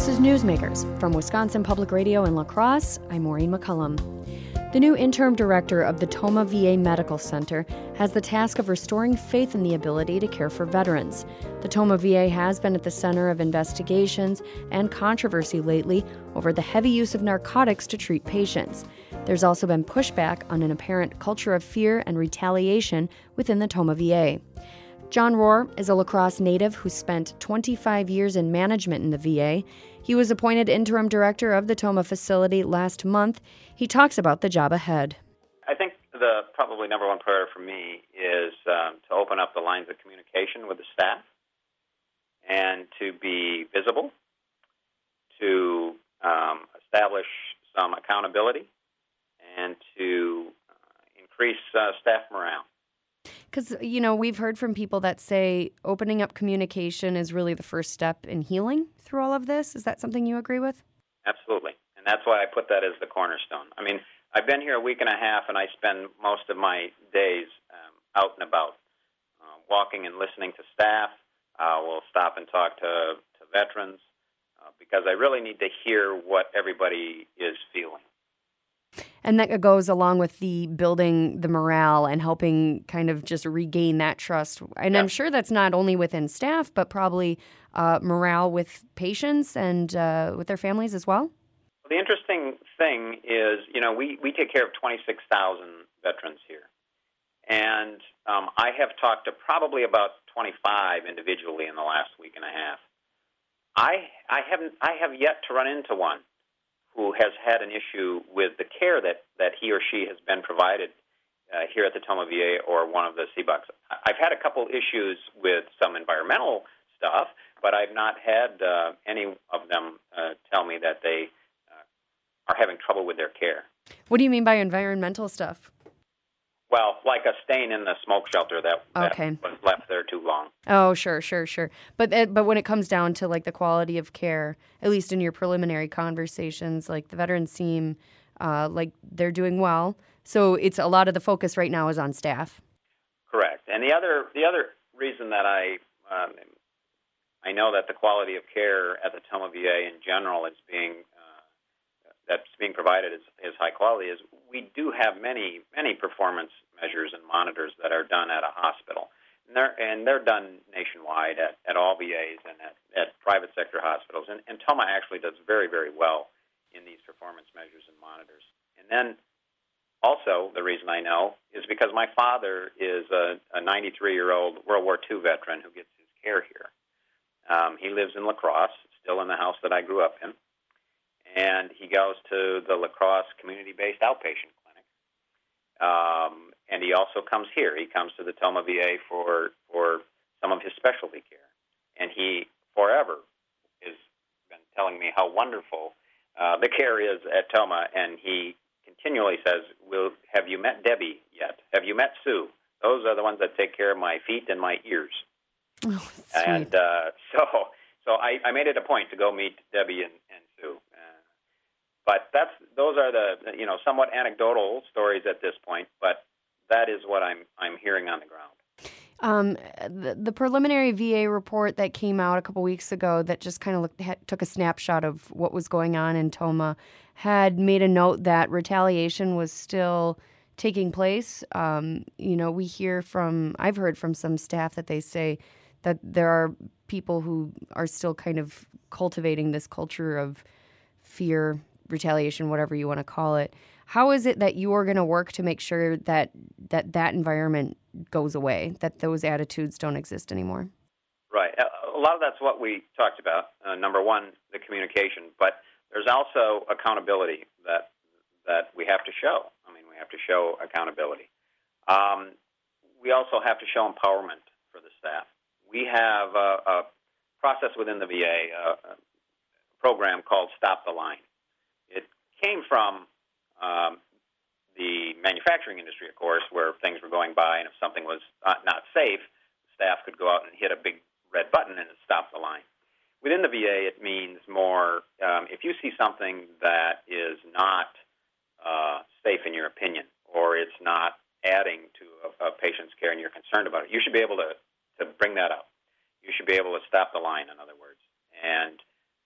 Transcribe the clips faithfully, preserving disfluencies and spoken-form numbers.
This is Newsmakers from Wisconsin Public Radio in La Crosse. I'm Maureen McCullum. The new interim director of the Tomah V A Medical Center has the task of restoring faith in the ability to care for veterans. The Tomah V A has been at the center of investigations and controversy lately over the heavy use of narcotics to treat patients. There's also been pushback on an apparent culture of fear and retaliation within the Tomah V A. John Rohr is a La Crosse native who spent twenty-five years in management in the V A. He was appointed interim director of the Tomah facility last month. He talks about the job ahead. I think the probably number one priority for me is um, to open up the lines of communication with the staff and to be visible, to um, establish some accountability, and to uh, increase uh, staff morale. Because, you know, we've heard from people that say opening up communication is really the first step in healing through all of this. Is that something you agree with? Absolutely. And that's why I put that as the cornerstone. I mean, I've been here a week and a half, and I spend most of my days um, out and about, uh, walking and listening to staff. Uh, we'll stop and talk to, to veterans uh, because I really need to hear what everybody is feeling. And that goes along with the building the morale and helping kind of just regain that trust. And yeah. I'm sure that's not only within staff, but probably uh, morale with patients and uh, with their families as well. Well, the interesting thing is, you know, we, we take care of twenty-six thousand veterans here. And um, I have talked to probably about twenty-five individually in the last week and a half. I I haven't I have yet to run into one who has had an issue with the care that, that he or she has been provided uh, here at the Tomah V A or one of the C B U Cs. I've had a couple issues with some environmental stuff, but I've not had uh, any of them uh, tell me that they uh, are having trouble with their care. What do you mean by environmental stuff? Well, like a stain in the smoke shelter that, that okay. was left there too long. Oh, sure, sure, sure. But uh, but when it comes down to like the quality of care, at least in your preliminary conversations, like the veterans seem uh, like they're doing well. So it's a lot of the focus right now is on staff. Correct. And the other the other reason that I um, I know that the quality of care at the Tomah V A in general is being that's being provided is, is high quality is we do have many, many performance measures and monitors that are done at a hospital. And they're, and they're done nationwide at, at all V As and at, at private sector hospitals. And, and Tomah actually does very, very well in these performance measures and monitors. And then also the reason I know is because my father is a, a ninety-three-year-old World War Two veteran who gets his care here. Um, he lives in La Crosse, still in the house that I grew up in. And he goes to the La Crosse community-based outpatient clinic. Um, and he also comes here. He comes to the Tomah V A for for some of his specialty care. And he forever has been telling me how wonderful uh, the care is at Tomah. And he continually says, "Will have you met Debbie yet? Have you met Sue? Those are the ones that take care of my feet and my ears." Oh, and uh, so so I, I made it a point to go meet Debbie and, and Sue. But that's those are the you know somewhat anecdotal stories at this point, but that is what I'm I'm hearing on the ground. Um, the, the preliminary V A report that came out a couple weeks ago that just kind of looked, had, took a snapshot of what was going on in Tomah had made a note that retaliation was still taking place. Um, you know, we hear from I've heard from some staff that they say that there are people who are still kind of cultivating this culture of fear, retaliation, whatever you want to call it. How is it that you are going to work to make sure that, that that environment goes away, that those attitudes don't exist anymore? Right. A lot of that's what we talked about. Uh, number one, the communication, but there's also accountability that that we have to show. I mean, we have to show accountability. Um, we also have to show empowerment for the staff. We have a, a process within the V A, a, a program called Stop the Line. It came from um, the manufacturing industry, of course, where things were going by, and if something was not, not safe, staff could go out and hit a big red button and it stopped the line. Within the V A, it means more, um, if you see something that is not uh, safe in your opinion, or it's not adding to a, a patient's care and you're concerned about it, you should be able to, to bring that up. You should be able to stop the line, in other words. And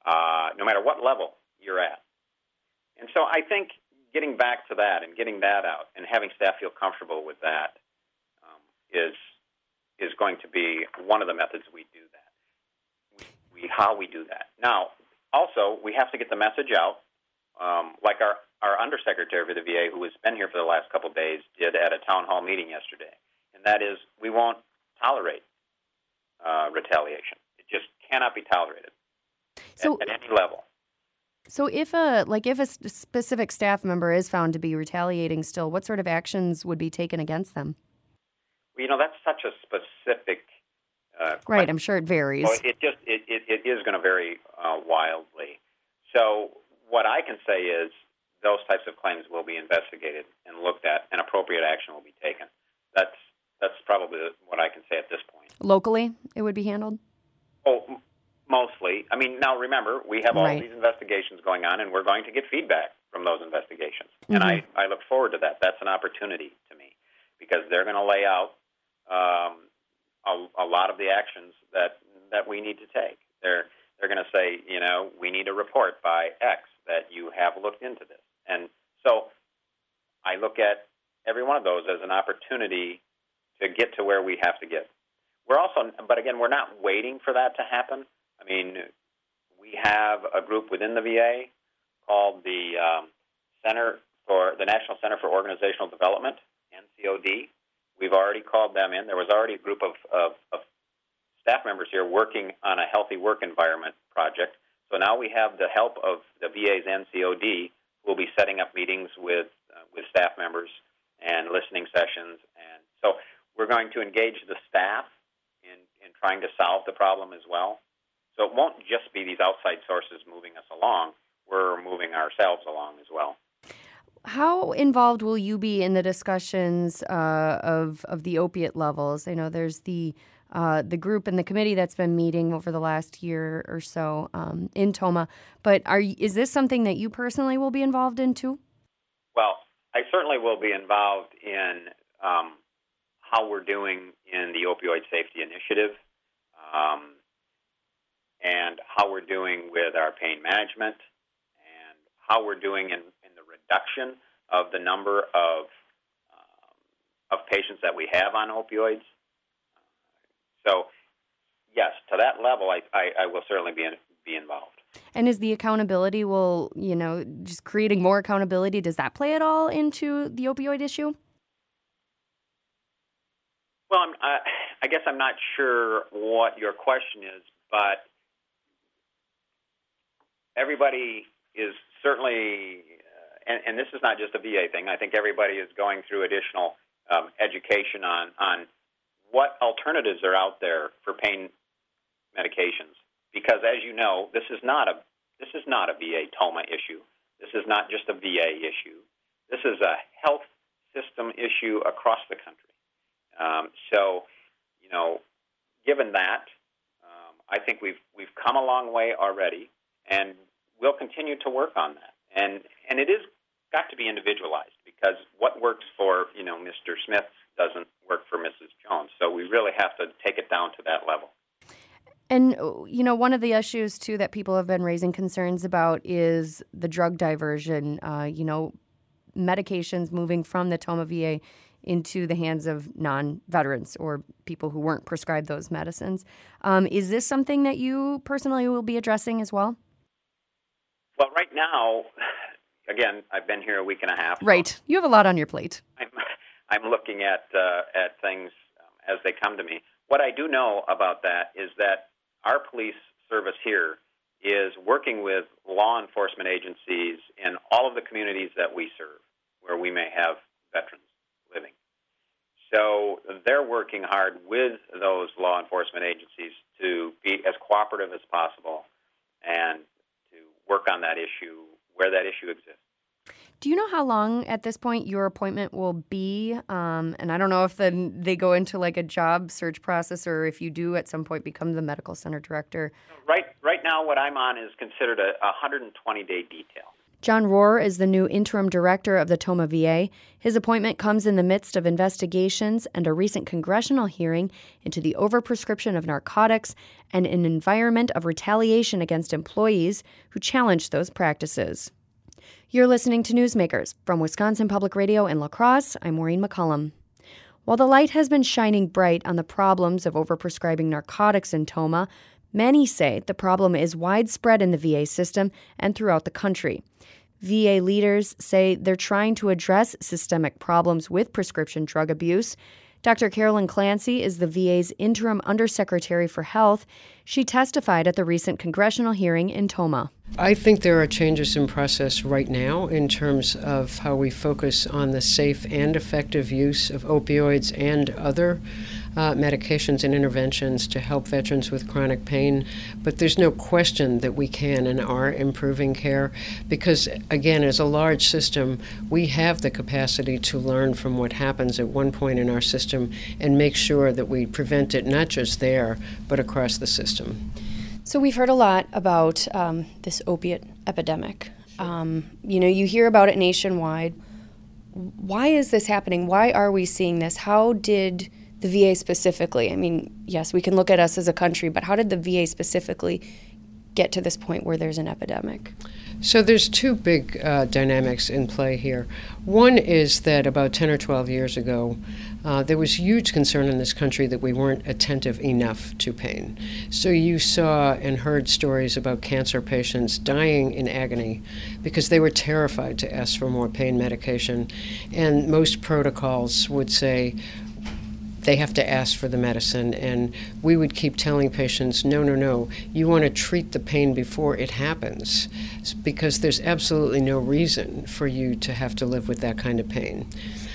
uh, no matter what level you're at. And so I think getting back to that and getting that out and having staff feel comfortable with that um, is is going to be one of the methods we do that. We, we how we do that. Now, also, we have to get the message out, um, like our, our undersecretary for the V A, who has been here for the last couple of days, did at a town hall meeting yesterday, and that is we won't tolerate uh, retaliation. It just cannot be tolerated so, at, at any level. So if a like if a specific staff member is found to be retaliating still, what sort of actions would be taken against them? Well, you know, that's such a specific uh, Right, question. I'm sure it varies. Well, it just it, it, it is going to vary uh, wildly. So what I can say is those types of claims will be investigated and looked at, and appropriate action will be taken. That's that's probably what I can say at this point. Locally, it would be handled? Oh, m- mostly. I mean, now remember, we have all right. these investigations going on, and we're going to get feedback from those investigations. Mm-hmm. And I, I look forward to that. That's an opportunity to me, because they're going to lay out um, a, a lot of the actions that that we need to take. They're they're going to say, you know, we need a report by X that you have looked into this. And so I look at every one of those as an opportunity to get to where we have to get. We're also, but again, we're not waiting for that to happen. I mean, we have a group within the V A called the um, Center for the National Center for Organizational Development, N C O D. We've already called them in. There was already a group of, of, of staff members here working on a healthy work environment project. So now we have the help of the V A's N C O D, who will be setting up meetings with uh, with staff members and listening sessions. And so we're going to engage the staff in, in trying to solve the problem as well. So it won't just be these outside sources moving us along. We're moving ourselves along as well. How involved will you be in the discussions uh, of of the opiate levels? I know there's the uh, the group and the committee that's been meeting over the last year or so um, in Tomah. But are you, is this something that you personally will be involved in too? Well, I certainly will be involved in um, how we're doing in the Opioid Safety Initiative, um, and how we're doing with our pain management, and how we're doing in, in the reduction of the number of um, of patients that we have on opioids. So, yes, to that level, I, I, I will certainly be in, be involved. And is the accountability, will, you know, just creating more accountability, does that play at all into the opioid issue? Well, I'm, I, I guess I'm not sure what your question is, but everybody is certainly, uh, and, and this is not just a V A thing, I think everybody is going through additional um, education on, on what alternatives are out there for pain medications. Because, as you know, this is not a this is not a V A Tomah issue. This is not just a V A issue. This is a health system issue across the country. Um, so, you know, given that, um, I think we've we've come a long way already, and we'll continue to work on that. And and it is got to be individualized, because what works for, you know, Mister Smith doesn't work for Missus Jones. So we really have to take it down to that level. And, you know, one of the issues, too, that people have been raising concerns about is the drug diversion, uh, you know, medications moving from the Tomah V A into the hands of non-veterans or people who weren't prescribed those medicines. Um, is this something that you personally will be addressing as well? Well, right now, again, I've been here a week and a half. Right. So you have a lot on your plate. I'm, I'm looking at, uh, at things um, as they come to me. What I do know about that is that our police service here is working with law enforcement agencies in all of the communities that we serve, where we may have veterans living. So they're working hard with those law enforcement agencies to be as cooperative as possible and to work on that issue where that issue exists. Do you know how long at this point your appointment will be? Um, and I don't know if then they go into like a job search process, or if you do at some point become the medical center director. Right right now what I'm on is considered a one hundred twenty day detail. John Rohr is the new interim director of the Tomah V A. His appointment comes in the midst of investigations and a recent congressional hearing into the overprescription of narcotics and an environment of retaliation against employees who challenged those practices. You're listening to Newsmakers from Wisconsin Public Radio in La Crosse. I'm Maureen McCullum. While the light has been shining bright on the problems of overprescribing narcotics in Tomah, many say the problem is widespread in the V A system and throughout the country. V A leaders say they're trying to address systemic problems with prescription drug abuse. Doctor Carolyn Clancy is the V A's interim undersecretary for health. She testified at the recent congressional hearing in Tomah. I think there are changes in process right now in terms of how we focus on the safe and effective use of opioids and other uh, medications and interventions to help veterans with chronic pain. But there's no question that we can and are improving care because, again, as a large system, we have the capacity to learn from what happens at one point in our system and make sure that we prevent it not just there, but across the system. So we've heard a lot about um, this opiate epidemic. Um, you know, you hear about it nationwide. Why is this happening? Why are we seeing this? How did the V A specifically, I mean, yes, we can look at us as a country, but how did the V A specifically get to this point where there's an epidemic? So there's two big uh, dynamics in play here. One is that about ten or twelve years ago, uh, there was huge concern in this country that we weren't attentive enough to pain. So you saw and heard stories about cancer patients dying in agony because they were terrified to ask for more pain medication. And most protocols would say, they have to ask for the medicine, and we would keep telling patients, no, no, no, you want to treat the pain before it happens because there's absolutely no reason for you to have to live with that kind of pain.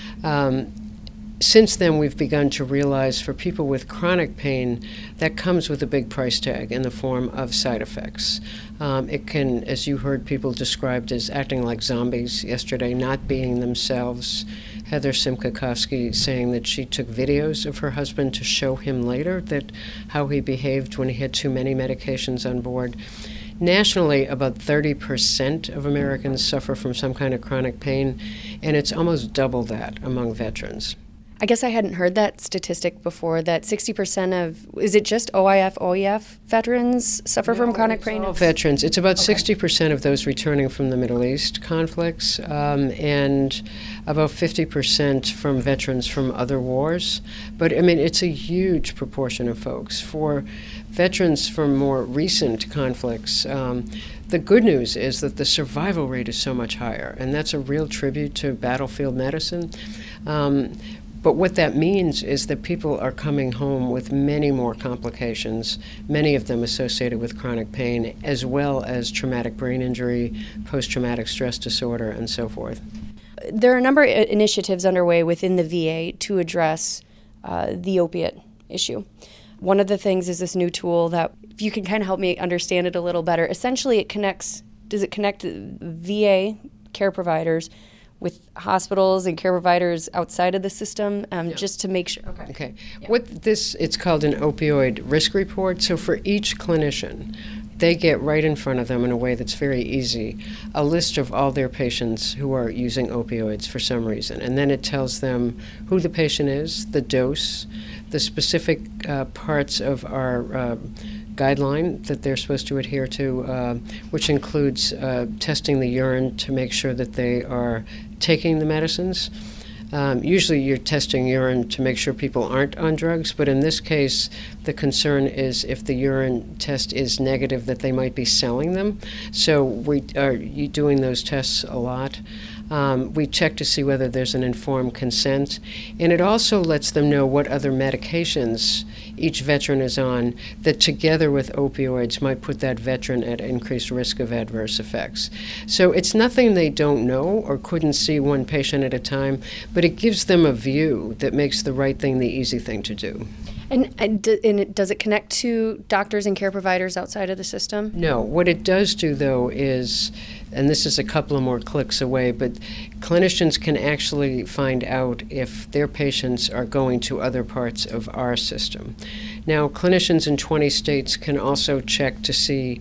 Um, Since then, we've begun to realize for people with chronic pain, that comes with a big price tag in the form of side effects. Um, it can, as you heard people described as acting like zombies yesterday, not being themselves. Heather Simkakowski saying that she took videos of her husband to show him later that how he behaved when he had too many medications on board. Nationally, about thirty percent of Americans suffer from some kind of chronic pain, and it's almost double that among veterans. I guess I hadn't heard that statistic before, that sixty percent of, is it just O I F, O E F veterans suffer no, from chronic it's pain? All veterans. It's about okay. sixty percent of those returning from the Middle East conflicts, um, and about fifty percent from veterans from other wars. But, I mean, it's a huge proportion of folks. For veterans from more recent conflicts, um, the good news is that the survival rate is so much higher, and that's a real tribute to battlefield medicine. Um, But what that means is that people are coming home with many more complications, many of them associated with chronic pain, as well as traumatic brain injury, post-traumatic stress disorder, and so forth. There are a number of initiatives underway within the V A to address uh, the opiate issue. One of the things is this new tool that, if you can kind of help me understand it a little better, essentially it connects, does it connect V A care providers with hospitals and care providers outside of the system, um, yeah. just to make sure. Okay. Okay. Yeah. What this, it's called an opioid risk report. So for each clinician, they get right in front of them in a way that's very easy a list of all their patients who are using opioids for some reason. And then it tells them who the patient is, the dose, the specific uh, parts of our uh, guideline that they're supposed to adhere to, uh, which includes uh, testing the urine to make sure that they are taking the medicines. Um, usually you're testing urine to make sure people aren't on drugs, but in this case, the concern is if the urine test is negative that they might be selling them. So we are doing those tests a lot. Um, we check to see whether there's an informed consent, and it also lets them know what other medications each veteran is on that together with opioids might put that veteran at increased risk of adverse effects. So it's nothing they don't know or couldn't see one patient at a time, but it gives them a view that makes the right thing the easy thing to do. And, and, d- and it, does it connect to doctors and care providers outside of the system? No. What it does do, though, is, and this is a couple of more clicks away, but clinicians can actually find out if their patients are going to other parts of our system. Now, clinicians in twenty states can also check to see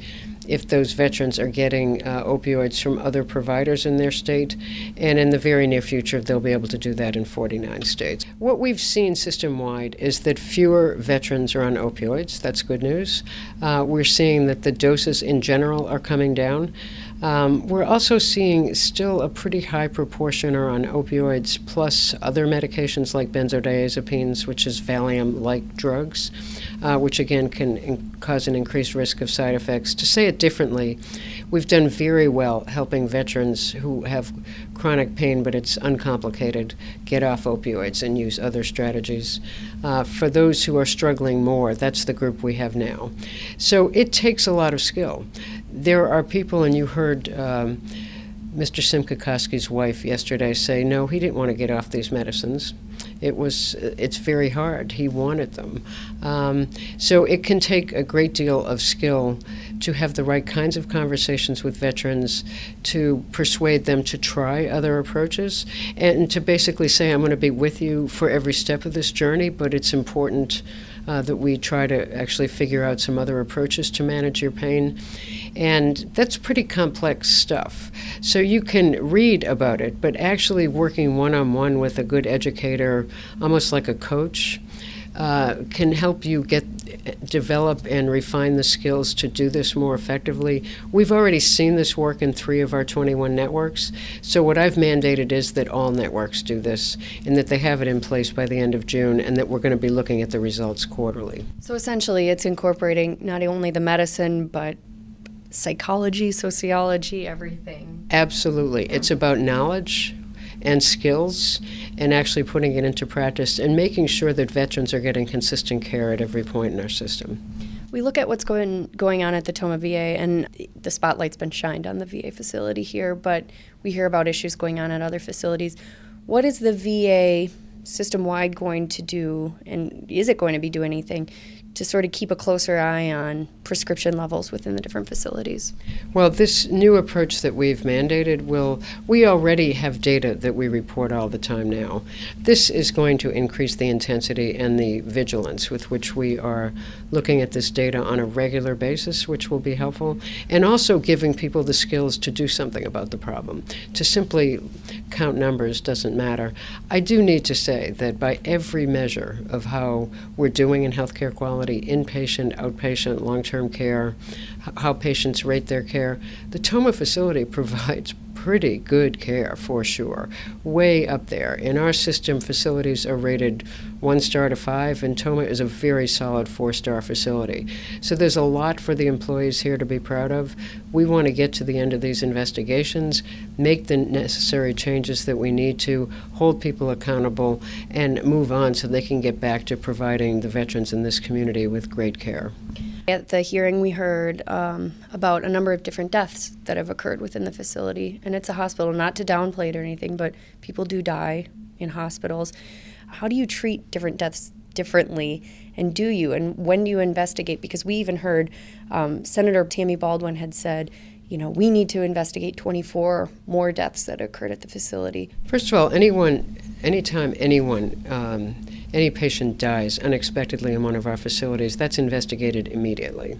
if those veterans are getting uh, opioids from other providers in their state, and in the very near future they'll be able to do that in forty-nine states. What we've seen system-wide is that fewer veterans are on opioids. That's good news. Uh, we're seeing that the doses in general are coming down. Um, we're also seeing still a pretty high proportion are on opioids plus other medications like benzodiazepines, which is Valium-like drugs, uh, which again can in- cause an increased risk of side effects. To say it differently, we've done very well helping veterans who have chronic pain, but it's uncomplicated, get off opioids and use other strategies. Uh, for those who are struggling more, that's the group we have now. So it takes a lot of skill. There are people, and you heard um, Mister Simcoe-Koski's wife yesterday say, no, he didn't want to get off these medicines. It was, it's very hard. He wanted them. Um, so it can take a great deal of skill to have the right kinds of conversations with veterans, to persuade them to try other approaches, and to basically say, I'm going to be with you for every step of this journey, but it's important uh, that we try to actually figure out some other approaches to manage your pain. And that's pretty complex stuff. So you can read about it, but actually working one-on-one with a good educator, almost like a coach, uh, can help you get develop and refine the skills to do this more effectively. We've already seen this work in three of our twenty-one networks. So what I've mandated is that all networks do this, and that they have it in place by the end of June, and that we're going to be looking at the results quarterly. So essentially it's incorporating not only the medicine, but psychology, sociology, everything. Absolutely. It's about knowledge and skills and actually putting it into practice and making sure that veterans are getting consistent care at every point in our system. We look at what's going going on at the Tomah V A, and the spotlight's been shined on the V A facility here, but we hear about issues going on at other facilities. What is the V A system-wide going to do, and is it going to be doing anything to sort of keep a closer eye on prescription levels within the different facilities? Well, this new approach that we've mandated will, we already have data that we report all the time now. This is going to increase the intensity and the vigilance with which we are looking at this data on a regular basis, which will be helpful, and also giving people the skills to do something about the problem. To simply count numbers doesn't matter. I do need to say that by every measure of how we're doing in healthcare quality, inpatient, outpatient, long-term care, how patients rate their care, the Tomah facility provides pretty good care for sure, way up there. In our system, facilities are rated one star to five, and Tomah is a very solid four-star facility. So there's a lot for the employees here to be proud of. We want to get to the end of these investigations, make the necessary changes that we need to, hold people accountable, and move on so they can get back to providing the veterans in this community with great care. At the hearing, we heard um, about a number of different deaths that have occurred within the facility. And it's a hospital, not to downplay it or anything, but people do die in hospitals. How do you treat different deaths differently? And do you? And when do you investigate? Because we even heard um, Senator Tammy Baldwin had said, you know, we need to investigate twenty-four more deaths that occurred at the facility. First of all, anyone, anytime anyone, um, any patient dies unexpectedly in one of our facilities, that's investigated immediately.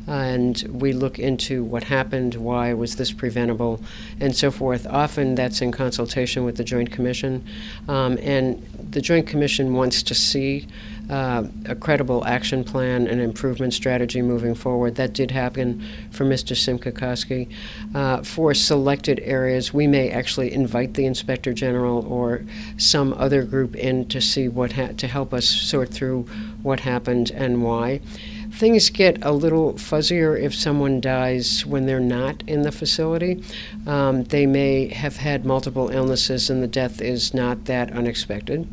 And we look into what happened, why was this preventable, and so forth. Often that's in consultation with the Joint Commission. Um, and the Joint Commission wants to see uh, a credible action plan and improvement strategy moving forward. That did happen for Mister Simcoe-Koski. Uh, for selected areas, we may actually invite the Inspector General or some other group in to see what ha- to help us sort through what happened and why. Things get a little fuzzier if someone dies when they're not in the facility. Um, they may have had multiple illnesses and the death is not that unexpected.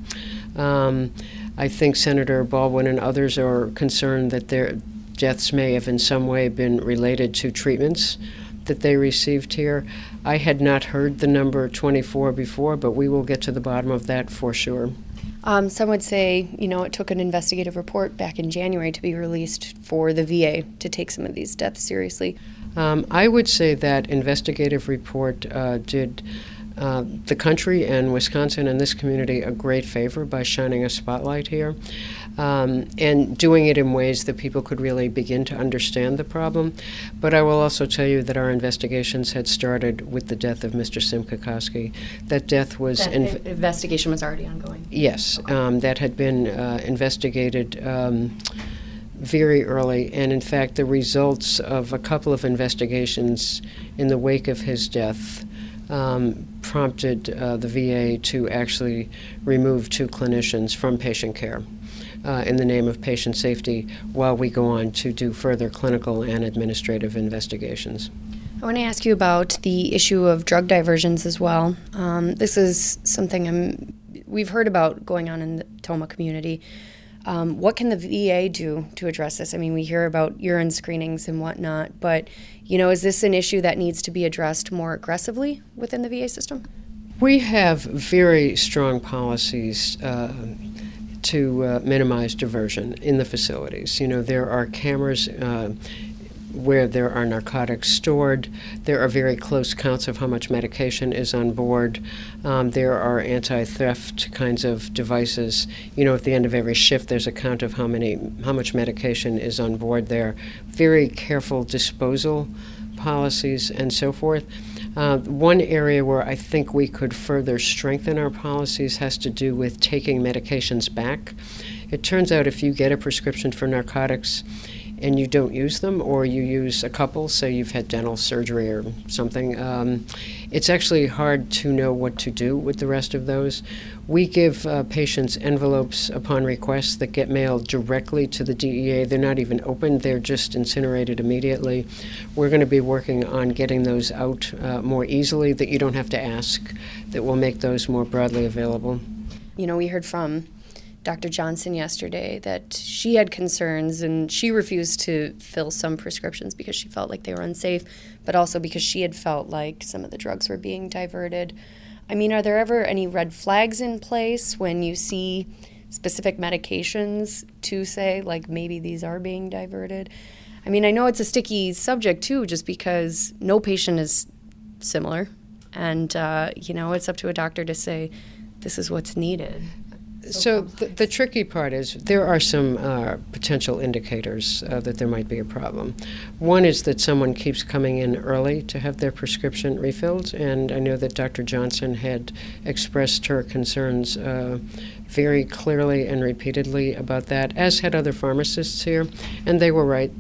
Um, I think Senator Baldwin and others are concerned that their deaths may have in some way been related to treatments that they received here. I had not heard the number twenty-four before, but we will get to the bottom of that for sure. Um, some would say, you know, it took an investigative report back in January to be released for the V A to take some of these deaths seriously. Um, I would say that investigative report uh, did uh, the country and Wisconsin and this community a great favor by shining a spotlight here. um, and doing it in ways that people could really begin to understand the problem. But I will also tell you that our investigations had started with the death of Mister Simcha Koski. That death was... That inv- investigation was already ongoing? Yes, Okay. um, that had been uh, investigated um, very early, and in fact the results of a couple of investigations in the wake of his death um, prompted uh, the V A to actually remove two clinicians from patient care uh, in the name of patient safety while we go on to do further clinical and administrative investigations. I want to ask you about the issue of drug diversions as well. Um, this is something I'm, we've heard about going on in the Tomah community. Um, what can the V A do to address this? I mean, we hear about urine screenings and whatnot, but, you know, is this an issue that needs to be addressed more aggressively within the V A system? We have very strong policies uh, to uh, minimize diversion in the facilities. You know, there are cameras uh, where there are narcotics stored. There are very close counts of how much medication is on board. Um, there are anti-theft kinds of devices. You know, at the end of every shift, there's a count of how many, how much medication is on board there. Very careful disposal policies and so forth. Uh, one area where I think we could further strengthen our policies has to do with taking medications back. It turns out if you get a prescription for narcotics and you don't use them, or you use a couple, say you've had dental surgery or something, um, it's actually hard to know what to do with the rest of those. We give uh, patients envelopes upon request that get mailed directly to the D E A. They're not even opened, they're just incinerated immediately. We're going to be working on getting those out uh, more easily, that you don't have to ask, that will make those more broadly available. You know, we heard from Doctor Johnson yesterday that she had concerns and she refused to fill some prescriptions because she felt like they were unsafe, but also because she had felt like some of the drugs were being diverted. I mean, are there ever any red flags in place when you see specific medications to say, like, maybe these are being diverted? I mean, I know it's a sticky subject, too, just because no patient is similar. And, uh, you know, it's up to a doctor to say, this is what's needed. So the, the tricky part is there are some uh, potential indicators uh, that there might be a problem. One is that someone keeps coming in early to have their prescription refilled, and I know that Doctor Johnson had expressed her concerns uh, very clearly and repeatedly about that, as had other pharmacists here, and they were right.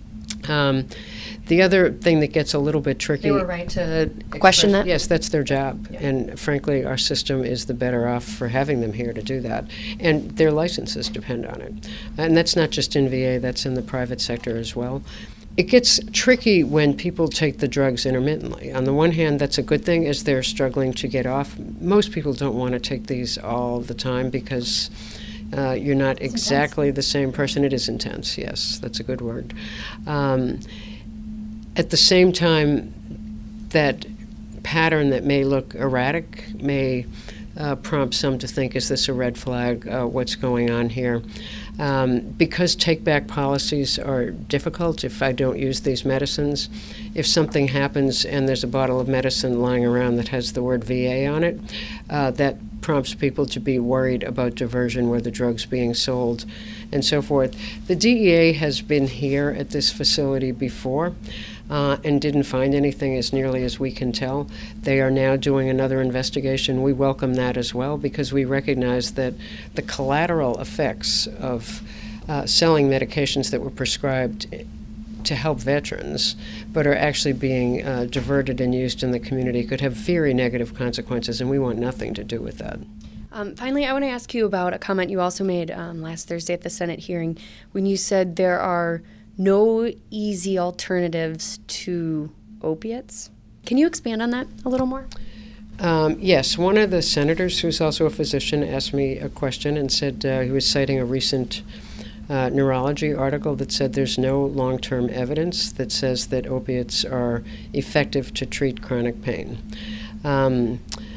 Um, The other thing that gets a little bit tricky... They were right to question that? Yes, that's their job. Yeah. And frankly, our system is the better off for having them here to do that. And their licenses depend on it. And that's not just in V A, that's in the private sector as well. It gets tricky when people take the drugs intermittently. On the one hand, that's a good thing as they're struggling to get off. Most people don't want to take these all the time because uh, you're not It's exactly intense. the same person. It is intense, yes, that's a good word. Um, At the same time, that pattern that may look erratic may uh, prompt some to think, is this a red flag? Uh, what's going on here? Um, because take-back policies are difficult if I don't use these medicines, if something happens and there's a bottle of medicine lying around that has the word V A on it, uh, that prompts people to be worried about diversion where the drug's being sold and so forth. The D E A has been here at this facility before uh, and didn't find anything as nearly as we can tell. They are now doing another investigation. We welcome that as well because we recognize that the collateral effects of uh, selling medications that were prescribed to help veterans, but are actually being uh, diverted and used in the community could have very negative consequences, and we want nothing to do with that. Um, finally, I want to ask you about a comment you also made um, last Thursday at the Senate hearing when you said there are no easy alternatives to opiates. Can you expand on that a little more? Um, yes, one of the senators, who's also a physician, asked me a question and said uh, he was citing a recent Uh, neurology article that said there's no long-term evidence that says that opiates are effective to treat chronic pain. Um,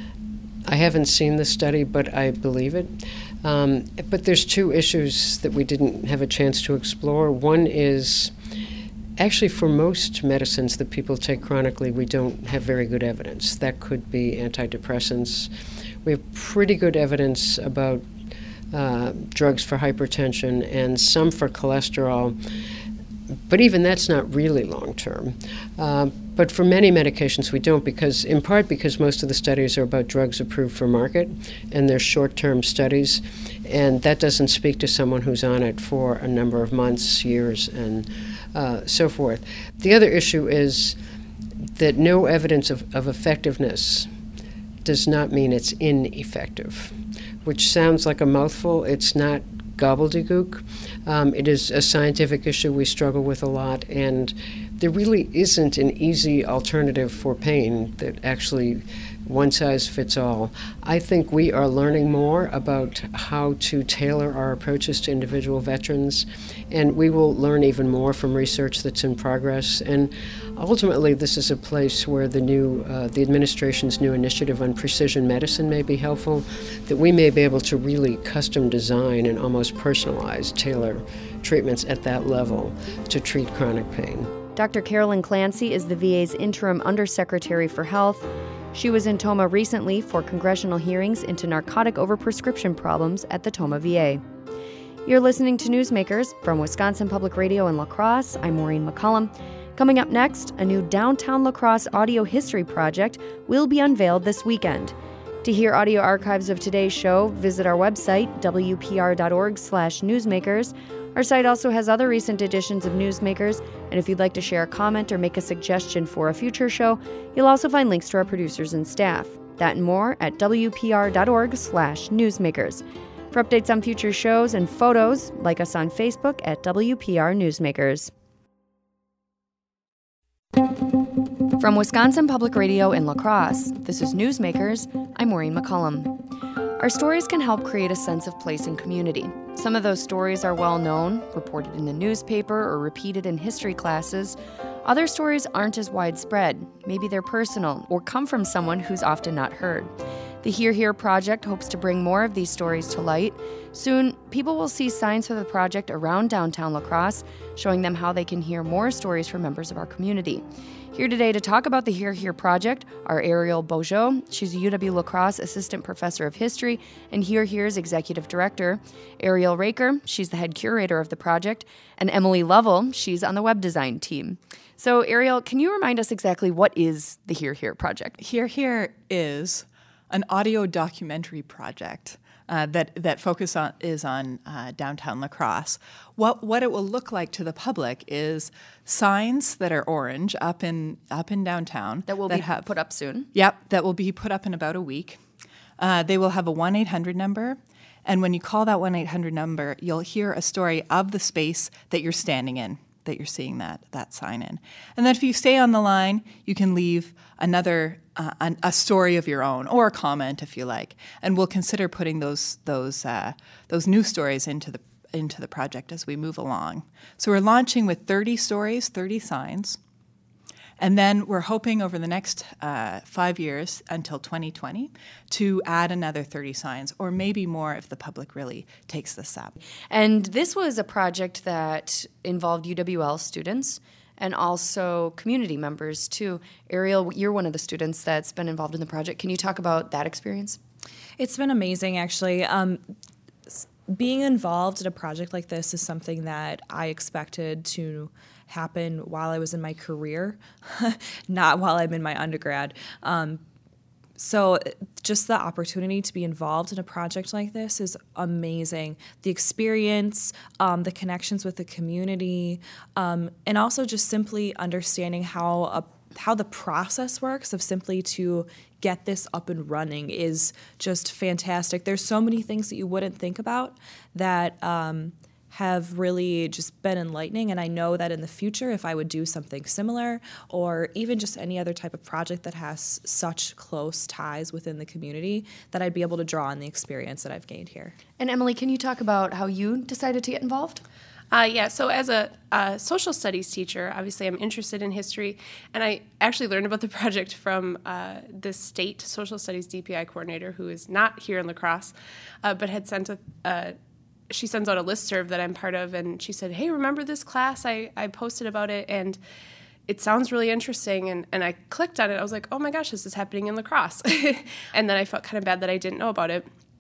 I haven't seen the study, but I believe it. Um, but there's two issues that we didn't have a chance to explore. One is, actually for most medicines that people take chronically, we don't have very good evidence. That could be antidepressants. We have pretty good evidence about uh, drugs for hypertension, and some for cholesterol. But even that's not really long-term. Uh, but for many medications we don't, because in part because most of the studies are about drugs approved for market, and they're short-term studies, and that doesn't speak to someone who's on it for a number of months, years, and uh, so forth. The other issue is that no evidence of, of effectiveness does not mean it's ineffective, which sounds like a mouthful. It's not gobbledygook. Um, it is a scientific issue we struggle with a lot, and there really isn't an easy alternative for pain that actually one size fits all. I think we are learning more about how to tailor our approaches to individual veterans, and we will learn even more from research that's in progress. And ultimately, this is a place where the new, uh, the administration's new initiative on precision medicine may be helpful, that we may be able to really custom design and almost personalize, tailor treatments at that level to treat chronic pain. Doctor Carolyn Clancy is the V A's interim undersecretary for health. She was in Tomah recently for congressional hearings into narcotic overprescription problems at the Tomah V A. You're listening to Newsmakers from Wisconsin Public Radio in La Crosse. I'm Maureen McCullum. Coming up next, a new downtown La Crosse audio history project will be unveiled this weekend. To hear audio archives of today's show, visit our website, w p r dot org slash newsmakers. Our site also has other recent editions of Newsmakers, and if you'd like to share a comment or make a suggestion for a future show, you'll also find links to our producers and staff. That and more at w p r dot org slash newsmakers. For updates on future shows and photos, like us on Facebook at W P R Newsmakers. From Wisconsin Public Radio in La Crosse, this is Newsmakers. I'm Maureen McCullum. Our stories can help create a sense of place and community. Some of those stories are well known, reported in the newspaper or repeated in history classes. Other stories aren't as widespread. Maybe they're personal or come from someone who's often not heard. The Hear Here project hopes to bring more of these stories to light. Soon, people will see signs for the project around downtown La Crosse, showing them how they can hear more stories from members of our community. Here today to talk about the Hear Here project are Ariel Beaujeu. She's a U W La Crosse Assistant Professor of History and Hear Here's Executive Director. Ariel Raker, she's the head curator of the project. And Emily Lovell, she's on the web design team. So Ariel, can you remind us exactly what is the Hear Here project? Hear Here is an audio documentary project uh, that that focus on is on uh, downtown La Crosse. What what it will look like to the public is signs that are orange up in up in downtown That will that be have, put up soon? Yep, that will be put up in about a week. Uh, they will have a one eight hundred number, and when you call that one eight hundred number, you'll hear a story of the space that you're standing in, that you're seeing that that sign in. And then if you stay on the line, you can leave another uh, an, a story of your own or a comment if you like, and we'll consider putting those those uh, those new stories into the into the project as we move along. So we're launching with thirty stories, thirty signs, and then we're hoping over the next uh, five years until twenty twenty to add another thirty signs, or maybe more if the public really takes this up. And this was a project that involved U W L students and also community members, too. Ariel, you're one of the students that's been involved in the project. Can you talk about that experience? It's been amazing, actually. Um, being involved in a project like this is something that I expected to happen while I was in my career, not while I'm in my undergrad. Um, so just the opportunity to be involved in a project like this is amazing. The experience, um, the connections with the community, um, and also just simply understanding how a how the process works of simply to get this up and running is just fantastic. There's so many things that you wouldn't think about that um, have really just been enlightening, and I know that in the future, if I would do something similar or even just any other type of project that has such close ties within the community, that I'd be able to draw on the experience that I've gained here. And Emily, can you talk about how you decided to get involved? Uh, yeah, so as a, a social studies teacher, obviously I'm interested in history, and I actually learned about the project from uh, the state social studies D P I coordinator, who is not here in La Crosse, uh, but had sent a, a she sends out a listserv that I'm part of, and she said, hey, remember this class? I, I posted about it, and it sounds really interesting, and, and I clicked on it. I was like, oh my gosh, this is happening in La Crosse. And then I felt kind of bad that I didn't know about it.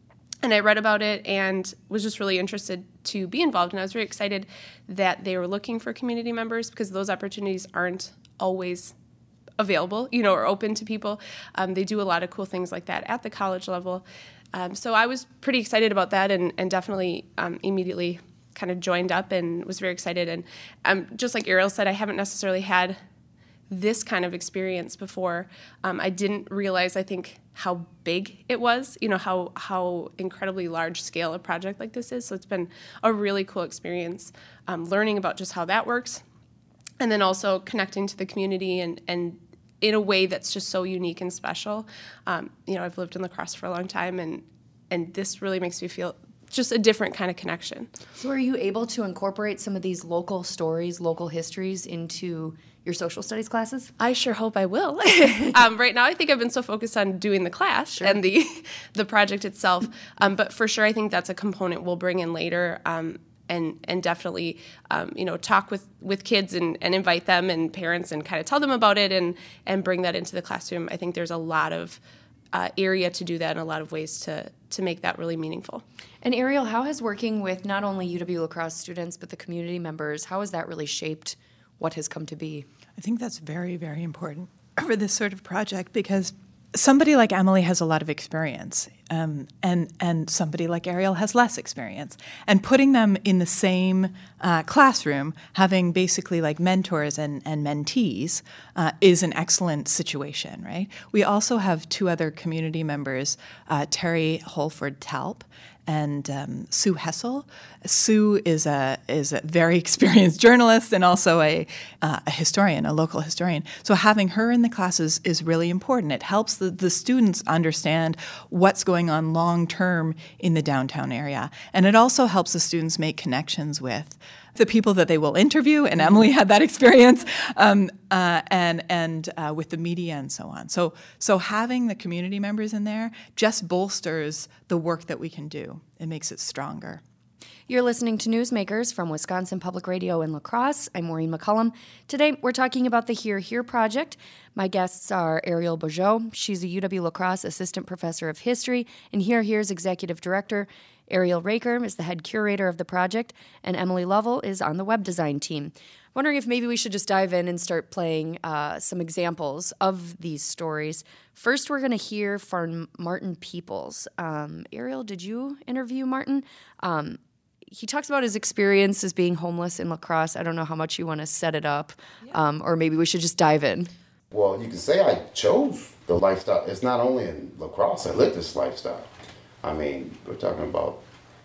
And I read about it and was just really interested to be involved. And I was very excited that they were looking for community members because those opportunities aren't always available, you know, or open to people. Um, they do a lot of cool things like that at the college level. Um, so I was pretty excited about that and, and definitely um, immediately kind of joined up and was very excited. And um, just like Ariel said, I haven't necessarily had this kind of experience before. Um, I didn't realize, I think, how big it was, you know, how how incredibly large scale a project like this is. So it's been a really cool experience um, learning about just how that works, and then also connecting to the community and, and in a way that's just so unique and special. Um, you know, I've lived in La Crosse for a long time, and and this really makes me feel just a different kind of connection. So are you able to incorporate some of these local stories, local histories into your social studies classes? I sure hope I will. um, right now, I think I've been so focused on doing the class sure. and the the project itself. Um, but for sure, I think that's a component we'll bring in later, um, and and definitely, um, you know, talk with, with kids and, and invite them and parents and kind of tell them about it and and bring that into the classroom. I think there's a lot of uh, area to do that and a lot of ways to to make that really meaningful. And Ariel, how has working with not only U W-La Crosse students but the community members, how has that really shaped what has come to be? I think that's very, very important for this sort of project because somebody like Emily has a lot of experience, um, and and somebody like Ariel has less experience. And putting them in the same uh, classroom, having basically like mentors and, and mentees, uh, is an excellent situation, right? We also have two other community members, uh, Terry Holford Talp and um, Sue Hessel. Sue is a is a very experienced journalist and also a, uh, a historian, a local historian. So having her in the classes is really important. It helps the, the students understand what's going on long term in the downtown area. And it also helps the students make connections with the people that they will interview, and Emily had that experience, um, uh, and and uh, with the media and so on. So so having the community members in there just bolsters the work that we can do. It makes it stronger. You're listening to Newsmakers from Wisconsin Public Radio in La Crosse. I'm Maureen McCullum. Today, we're talking about the Here Here project. My guests are Ariel Bourgeau. She's a U W-La Crosse Assistant Professor of History and Here Here's Executive Director. Ariel Raker is the head curator of the project, and Emily Lovell is on the web design team. Wondering if maybe we should just dive in and start playing uh, some examples of these stories. First, we're going to hear from Martin Peoples. Um, Ariel, did you interview Martin? Um, he talks about his experience as being homeless in La Crosse. I don't know how much you want to set it up, yeah. um, or maybe we should just dive in. Well, you can say I chose the lifestyle. It's not only in La Crosse, I lived this lifestyle. I mean, we're talking about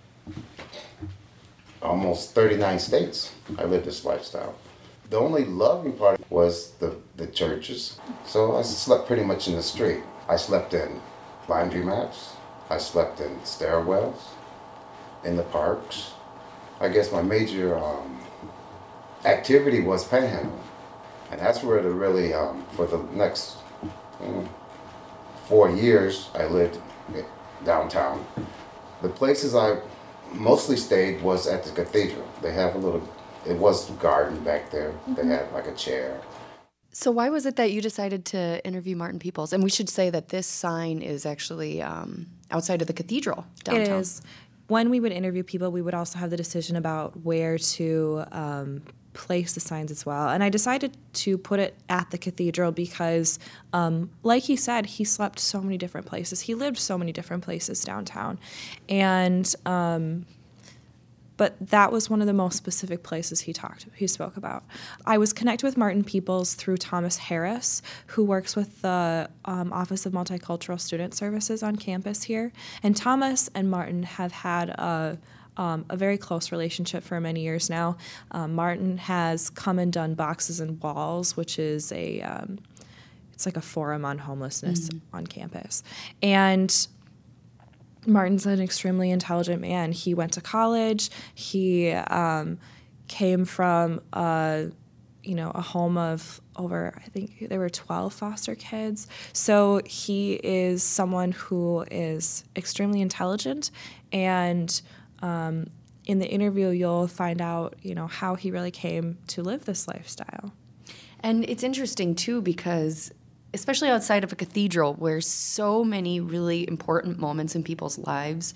almost thirty-nine states. I lived this lifestyle. The only loving part was the, the churches. So I slept pretty much in the street. I slept in laundromats. I slept in stairwells, in the parks. I guess my major um, activity was panhandling. And that's where the really, um, for the next mm, four years, I lived downtown. The places I mostly stayed was at the cathedral. They have a little, it was a garden back there. Mm-hmm. They had like a chair. So why was it that you decided to interview Martin Peoples? And we should say that this sign is actually um, outside of the cathedral downtown. It is. When we would interview people, we would also have the decision about where to um, place the signs as well. And I decided to put it at the cathedral because, um, like he said, he slept so many different places. He lived so many different places downtown. And um, but that was one of the most specific places he talked, he spoke about. I was connected with Martin Peoples through Thomas Harris, who works with the um, Office of Multicultural Student Services on campus here. And Thomas and Martin have had a Um, a very close relationship for many years now. Um, Martin has come and done Boxes and Walls, which is a, um, it's like a forum on homelessness mm-hmm. on campus. And Martin's an extremely intelligent man. He went to college. He um, came from a, you know, a home of over, I think there were twelve foster kids. So he is someone who is extremely intelligent, and Um, in the interview, you'll find out, you know, how he really came to live this lifestyle. And it's interesting, too, because especially outside of a cathedral where so many really important moments in people's lives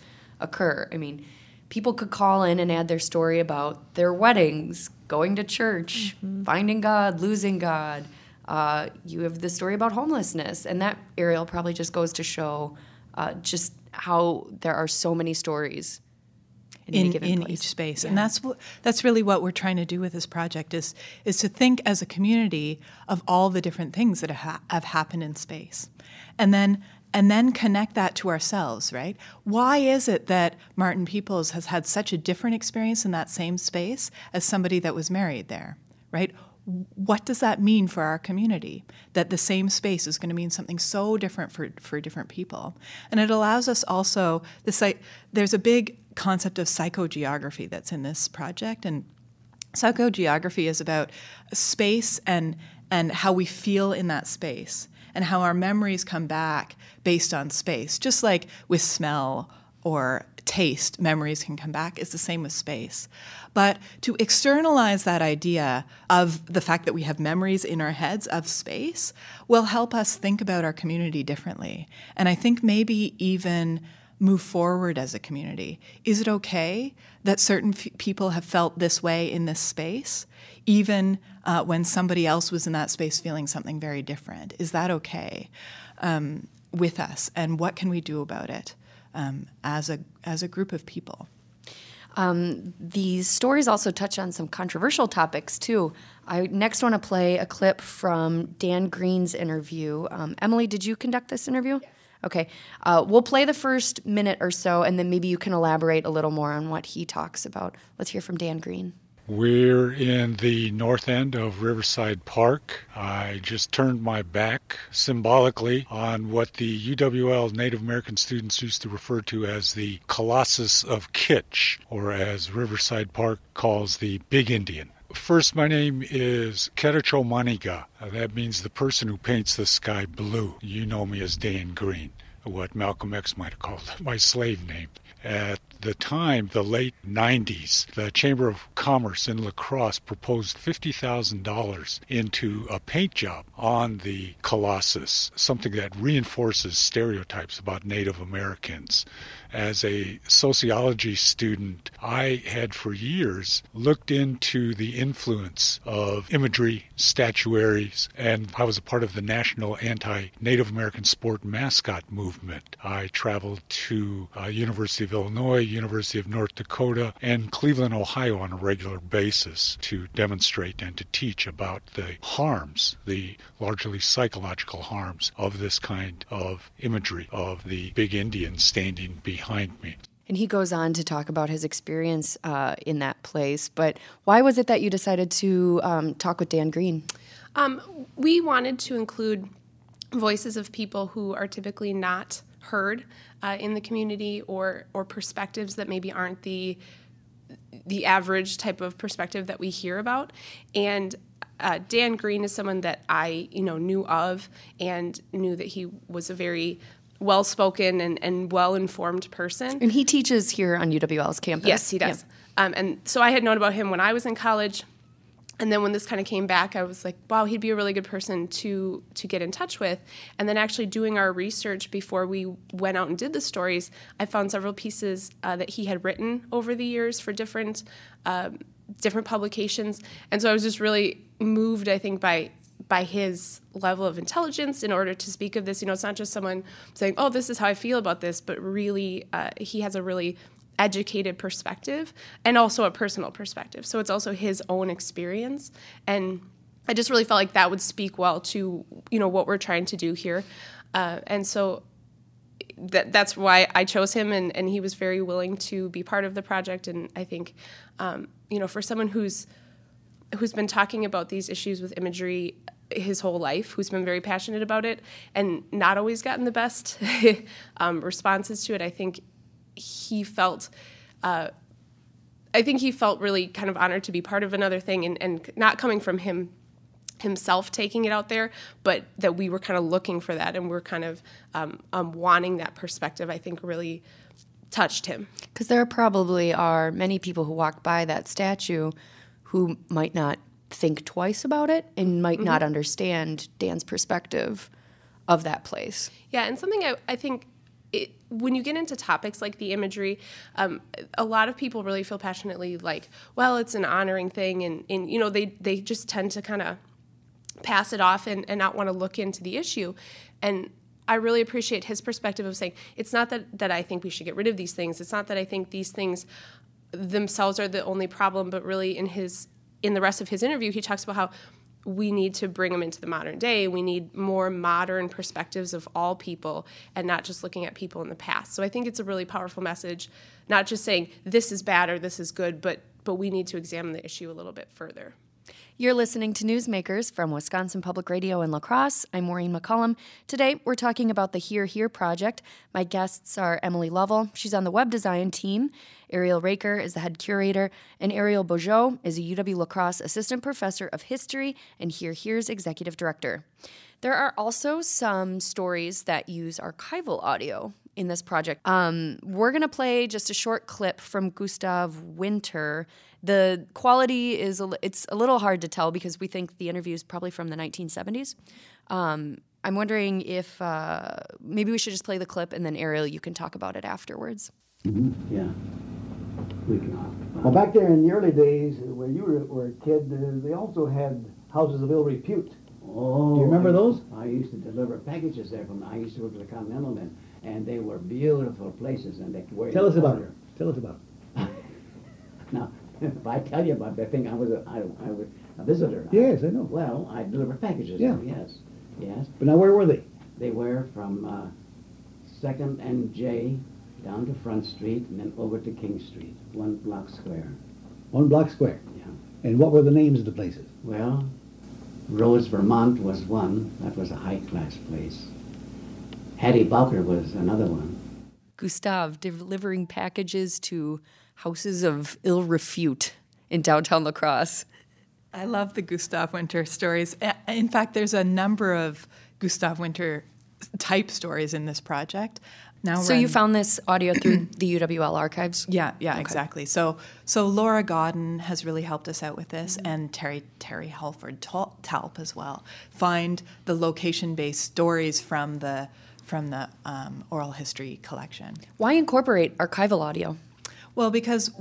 occur. I mean, people could call in and add their story about their weddings, going to church, mm-hmm. finding God, losing God. Uh, you have the story about homelessness, and that aerial probably just goes to show uh, just how there are so many stories in, in, any given in place. each space. Yeah. And that's what, that's really what we're trying to do with this project is, is to think as a community of all the different things that have, have happened in space. And then and then connect that to ourselves, right? Why is it that Martin Peoples has had such a different experience in that same space as somebody that was married there, right? What does that mean for our community? That the same space is going to mean something so different for, for different people. And it allows us also, this, there's a big concept of psychogeography that's in this project. And psychogeography is about space and, and how we feel in that space and how our memories come back based on space. Just like with smell or taste, memories can come back. It's the same with space. But to externalize that idea of the fact that we have memories in our heads of space will help us think about our community differently. And I think maybe even move forward as a community. Is it okay that certain f- people have felt this way in this space, even uh, when somebody else was in that space feeling something very different? Is that okay um, with us? And what can we do about it um, as a as a group of people? Um, these stories also touch on some controversial topics, too. I next want to play a clip from Dan Green's interview. Um, Emily, did you conduct this interview? Yes. Okay. Uh, we'll play the first minute or so, and then maybe you can elaborate a little more on what he talks about. Let's hear from Dan Green. We're in the north end of Riverside Park. I just turned my back symbolically on what the U W L Native American students used to refer to as the Colossus of Kitsch, or as Riverside Park calls the Big Indian. First, my name is Keracho Maniga. Uh, that means the person who paints the sky blue. You know me as Dan Green, what Malcolm X might have called my slave name. At the time, the late nineties, the Chamber of Commerce in La Crosse proposed fifty thousand dollars into a paint job on the Colossus, something that reinforces stereotypes about Native Americans. As a sociology student, I had for years looked into the influence of imagery, statuaries, and I was a part of the National Anti-Native American Sport Mascot Movement. I traveled to uh, University of Illinois, University of North Dakota, and Cleveland, Ohio on a regular basis to demonstrate and to teach about the harms, the largely psychological harms of this kind of imagery of the big Indian standing behind me. And he goes on to talk about his experience uh, in that place. But why was it that you decided to um, talk with Dan Green? Um, we wanted to include voices of people who are typically not heard uh, in the community, or or perspectives that maybe aren't the the average type of perspective that we hear about. And uh, Dan Green is someone that I you know knew of and knew that he was a very well-spoken and, and well-informed person. And he teaches here on U W L's campus. Yes, he does. Yeah. Um, and so I had known about him when I was in college. And then when this kind of came back, I was like, wow, he'd be a really good person to to get in touch with. And then actually doing our research before we went out and did the stories, I found several pieces uh, that he had written over the years for different um, different publications. And so I was just really moved, I think, by by his level of intelligence in order to speak of this. You know, it's not just someone saying, oh, this is how I feel about this, but really uh, he has a really educated perspective and also a personal perspective. So it's also his own experience. And I just really felt like that would speak well to, you know, what we're trying to do here. Uh, and so that that's why I chose him, and, and he was very willing to be part of the project. And I think, um, you know, for someone who's who's been talking about these issues with imagery his whole life, who's been very passionate about it and not always gotten the best um, responses to it, I think he felt, uh, I think he felt really kind of honored to be part of another thing, and, and not coming from him himself taking it out there, but that we were kind of looking for that, and we're kind of um, um, wanting that perspective, I think really touched him. Because there probably are many people who walk by that statue who might not think twice about it and might mm-hmm. not understand Dan's perspective of that place. Yeah, and something I, I think it, when you get into topics like the imagery, um, a lot of people really feel passionately like, well, it's an honoring thing, and, and you know, they, they just tend to kind of pass it off and, and not want to look into the issue. And I really appreciate his perspective of saying, it's not that, that I think we should get rid of these things. It's not that I think these things themselves are the only problem, but really in his in the rest of his interview, he talks about how we need to bring them into the modern day. We need more modern perspectives of all people and not just looking at people in the past. So I think it's a really powerful message, not just saying this is bad or this is good, but but we need to examine the issue a little bit further. You're listening to Newsmakers from Wisconsin Public Radio in La Crosse. I'm Maureen McCullum. Today, we're talking about the Here Here project. My guests are Emily Lovell. She's on the web design team. Ariel Raker is the head curator. And Ariel Beaujeu is a U W-La Crosse assistant professor of history and Here Here's executive director. There are also some stories that use archival audio in this project. Um, we're going to play just a short clip from Gustav Winter. The quality is a, it's a little hard to tell because we think the interview is probably from the nineteen seventies. Um, I'm wondering if uh, maybe we should just play the clip and then Ariel, you can talk about it afterwards. Mm-hmm. Yeah, we can. Well, back there in the early days, where you were, were a kid, uh, they also had houses of ill repute. Oh, do you remember I, those? I used to deliver packages there from. I used to work at the Continental Men, and they were beautiful places. And they were. Tell us about it. Tell us about it. Now, if I tell you about it, I think I was a, I, I was a visitor. Yes, I know. Well, I delivered packages. Yeah. There, yes, yes. But now, where were they? They were from uh, Second and J down to Front Street, and then over to King Street, one block square. One block square. Yeah. And what were the names of the places? Well, Rose, Vermont was one. That was a high-class place. Hattie Bowker was another one. Gustav delivering packages to houses of ill repute in downtown La Crosse. I love the Gustav Winter stories. In fact, there's a number of Gustav Winter type stories in this project. Now so you found this audio through the U W L archives? Yeah, yeah, okay. exactly. So so Laura Godden has really helped us out with this, mm-hmm. and Terry Terry Halford Talp as well. Find the location-based stories from the from the um, oral history collection. Why incorporate archival audio? Well, because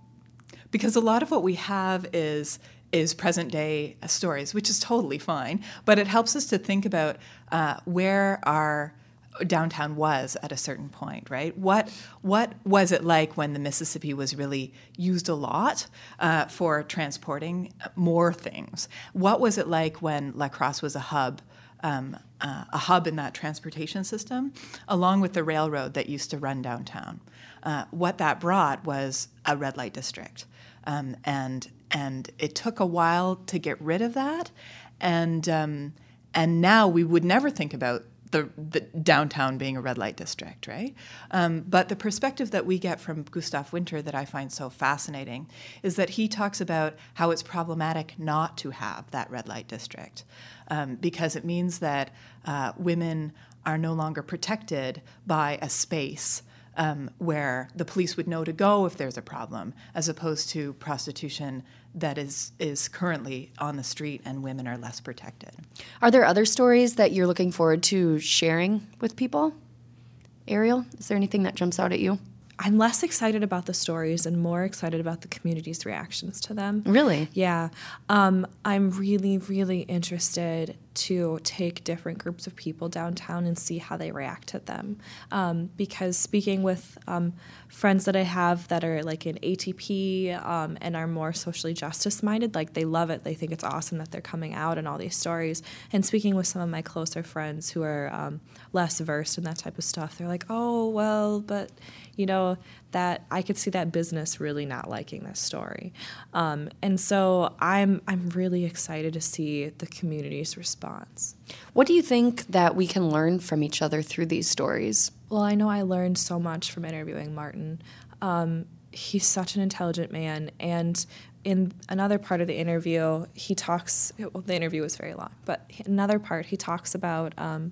because a lot of what we have is is present day stories, which is totally fine, but it helps us to think about uh, where our downtown was at a certain point, right? What what was it like when the Mississippi was really used a lot uh, for transporting more things? What was it like when La Crosse was a hub, um, uh, a hub in that transportation system, along with the railroad that used to run downtown? Uh, what that brought was a red light district, um, and and it took a while to get rid of that, and um, and now we would never think about The, the downtown being a red light district, right? Um, but the perspective that we get from Gustav Winter that I find so fascinating is that he talks about how it's problematic not to have that red light district um, because it means that uh, women are no longer protected by a space um, where the police would know to go if there's a problem, as opposed to prostitution that is is currently on the street and women are less protected. Are there other stories that you're looking forward to sharing with people? Ariel, is there anything that jumps out at you? I'm less excited about the stories and more excited about the community's reactions to them. Really? Yeah. Um, I'm really, really interested to take different groups of people downtown and see how they react to them. Um, because speaking with um, friends that I have that are like in A T P um, and are more socially justice minded, like they love it. They think it's awesome that they're coming out and all these stories. And speaking with some of my closer friends who are um, less versed in that type of stuff, they're like, oh, well, but, you know, that I could see that business really not liking this story. Um, and so I'm I'm really excited to see the community's response. What do you think that we can learn from each other through these stories? Well, I know I learned so much from interviewing Martin. Um, he's such an intelligent man, and in another part of the interview, he talks, well, the interview was very long, but another part, he talks about um,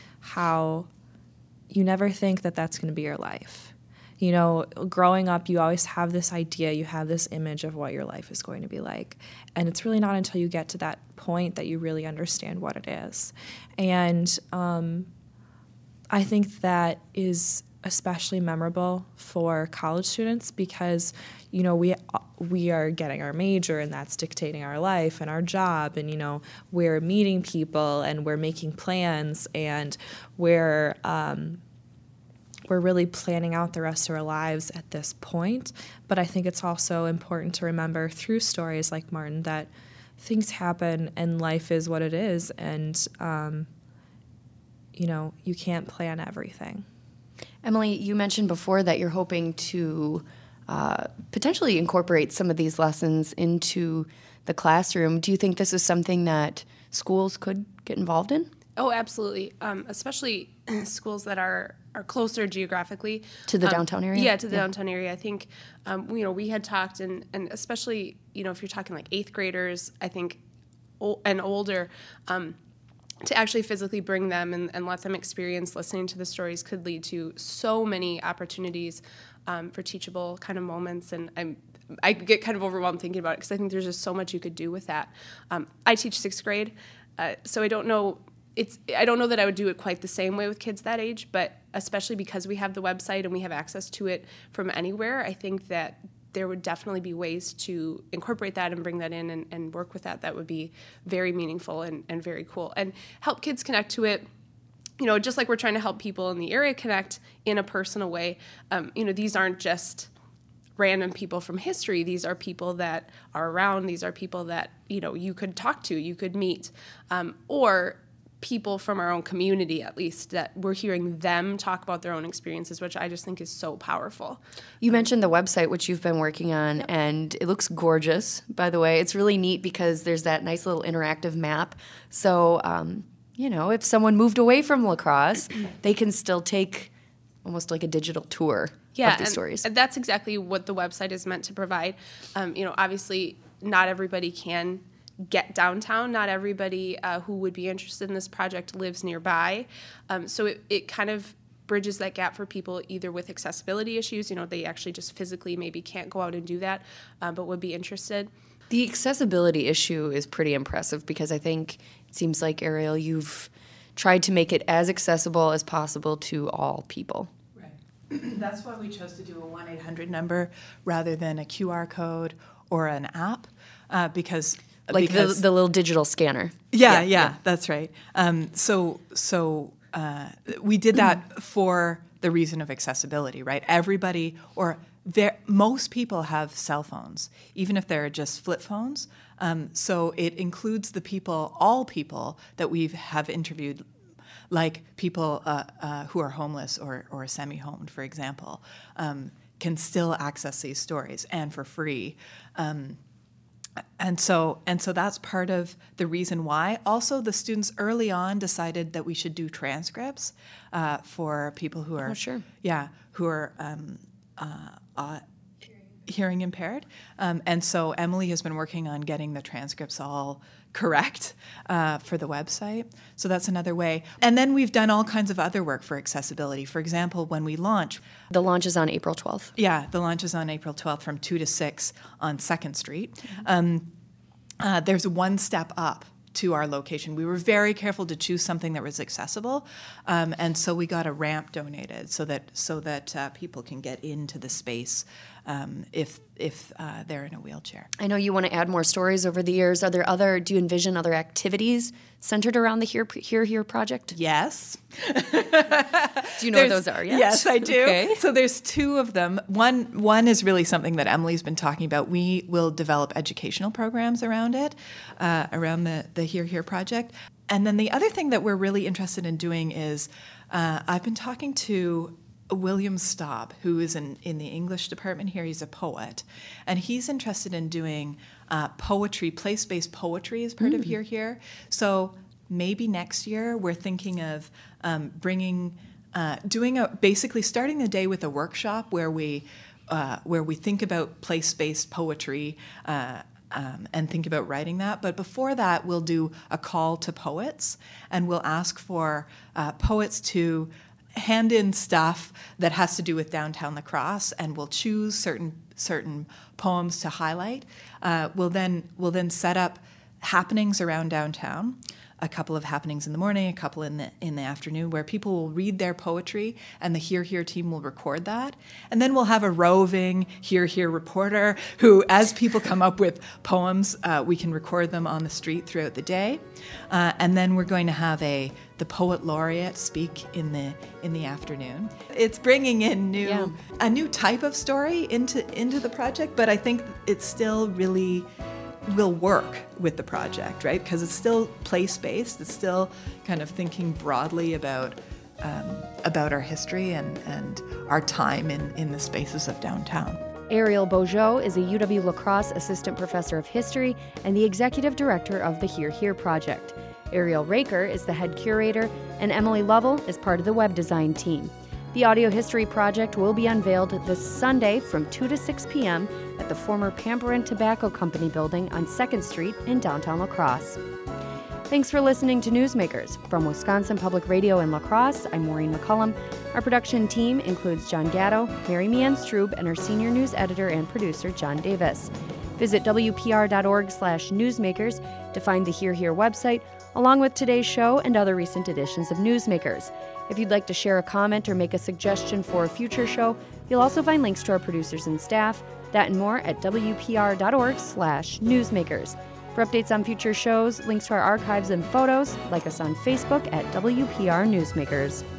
how you never think that that's going to be your life. You know, growing up, you always have this idea, you have this image of what your life is going to be like. And it's really not until you get to that point that you really understand what it is. And um, I think that is especially memorable for college students because, you know, we we are getting our major and that's dictating our life and our job, and, you know, we're meeting people and we're making plans and we're um, we're really planning out the rest of our lives at this point. But I think it's also important to remember through stories like Martin that things happen and life is what it is, and um, you know, you can't plan everything. Emily, you mentioned before that you're hoping to uh, potentially incorporate some of these lessons into the classroom. Do you think this is something that schools could get involved in? Oh, absolutely. Um, especially schools that are, are closer geographically to the um, downtown area. Yeah, to the yeah. downtown area. I think um, you know we had talked, and and especially you know if you're talking like eighth graders, I think, o- and older. Um, to actually physically bring them and, and let them experience listening to the stories could lead to so many opportunities um, for teachable kind of moments. And I'm, I get kind of overwhelmed thinking about it because I think there's just so much you could do with that. Um, I teach sixth grade, uh, so I don't know. It's I don't know that I would do it quite the same way with kids that age, but especially because we have the website and we have access to it from anywhere, I think that there would definitely be ways to incorporate that and bring that in and, and work with that that would be very meaningful and, and very cool and help kids connect to it. You know, just like we're trying to help people in the area connect in a personal way. Um, you know, these aren't just random people from history. These are people that are around. These are people that, you know, you could talk to, you could meet, um, or people from our own community, at least, that we're hearing them talk about their own experiences, which I just think is so powerful. You mentioned the website, which you've been working on, yep. and it looks gorgeous, by the way. It's really neat because there's that nice little interactive map. So, um, you know, if someone moved away from La Crosse, they can still take almost like a digital tour yeah, of these and stories. That's exactly what the website is meant to provide. Um, you know, obviously, not everybody can get downtown. Not everybody uh, who would be interested in this project lives nearby. Um, so it, it kind of bridges that gap for people either with accessibility issues, you know, they actually just physically maybe can't go out and do that, uh, but would be interested. The accessibility issue is pretty impressive because I think it seems like, Ariel, you've tried to make it as accessible as possible to all people. Right. That's why we chose to do a one eight hundred number rather than a Q R code or an app, uh, because Like because, the, the little digital scanner. Yeah, yeah, yeah, yeah. That's right. Um, so so uh, we did that for the reason of accessibility, right? Everybody, or there, most people have cell phones, even if they're just flip phones. Um, so it includes the people, all people that we have interviewed, like people uh, uh, who are homeless or, or semi-homed, for example, um, can still access these stories, and for free. Um, And so and so that's part of the reason why. Also, the students early on decided that we should do transcripts uh, for people who are oh, sure. yeah who are um, uh, uh, hearing impaired. Um, and so Emily has been working on getting the transcripts all correct uh, for the website. So that's another way. And then we've done all kinds of other work for accessibility. For example, when we launch. The launch is on April twelfth. Yeah, the launch is on April twelfth from two to six on second Street. Mm-hmm. Um, uh, there's one step up to our location. We were very careful to choose something that was accessible, um, and so we got a ramp donated so that so that uh, people can get into the space um, if if uh, they're in a wheelchair. I know you want to add more stories over the years. Are there other? Do you envision other activities centered around the Here Here Here project? Yes. Do you know what those are yet? Yes, I do. Okay. So there's two of them. One one is really something that Emily's been talking about. We will develop educational programs around it, uh, around the, the Here Here project. And then the other thing that we're really interested in doing is uh, I've been talking to William Staub, who is in, in the English department here. He's a poet. And he's interested in doing uh, poetry, place-based poetry as part mm. of Here Here. So maybe next year we're thinking of um, bringing... Uh, doing a basically starting the day with a workshop where we uh, where we think about place-based poetry uh, um, and think about writing that. But before that, we'll do a call to poets, and we'll ask for uh, poets to hand in stuff that has to do with downtown La Crosse, and we'll choose certain certain poems to highlight. Uh, we'll then we'll then set up happenings around downtown. a couple of happenings in the morning, a couple in the in the afternoon, where people will read their poetry and the Here Here team will record that. And then we'll have a roving Here Here reporter who, as people come up with poems, uh, we can record them on the street throughout the day. Uh, and then we're going to have a the poet laureate speak in the in the afternoon. It's bringing in new Yeah. a new type of story into into the project, but I think it's still really will work with the project, right? Because it's still place-based. It's still kind of thinking broadly about um, about our history and, and our time in, in the spaces of downtown. Ariel Beaujeu is a U W La Crosse Assistant Professor of History and the Executive Director of the Here Here Project. Ariel Raker is the head curator, and Emily Lovell is part of the web design team. The Audio History Project will be unveiled this Sunday from two to six p.m. at the former Pamper and Tobacco Company building on second Street in downtown La Crosse. Thanks for listening to Newsmakers. From Wisconsin Public Radio in La Crosse, I'm Maureen McCullum. Our production team includes John Gatto, Mary Meehan Strube, and our senior news editor and producer, John Davis. Visit W P R dot org slash newsmakers to find the Here Here website, along with today's show and other recent editions of Newsmakers. If you'd like to share a comment or make a suggestion for a future show, you'll also find links to our producers and staff. That and more at W P R dot org slash newsmakers. For updates on future shows, links to our archives and photos, like us on Facebook at W P R Newsmakers.